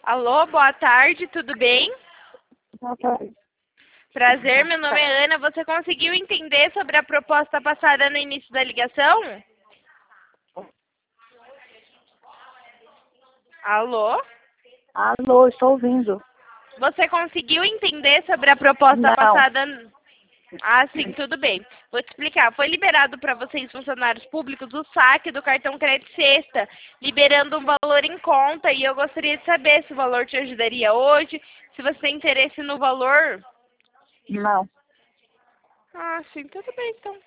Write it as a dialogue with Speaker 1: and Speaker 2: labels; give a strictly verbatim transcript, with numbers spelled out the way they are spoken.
Speaker 1: Alô, boa tarde, tudo bem?
Speaker 2: Boa tarde.
Speaker 1: Prazer, meu nome é Ana. Você conseguiu entender sobre a proposta passada no início da ligação? Alô?
Speaker 2: Alô, estou ouvindo.
Speaker 1: Você conseguiu entender sobre a proposta
Speaker 2: Não.
Speaker 1: passada? Ah, sim, tudo bem. Vou te explicar. Foi liberado para vocês, funcionários públicos, o saque do cartão crédito sexta, liberando um valor em conta. E eu gostaria de saber se o valor te ajudaria hoje, se você tem interesse no valor.
Speaker 2: Não.
Speaker 1: Ah, sim, tudo bem, então.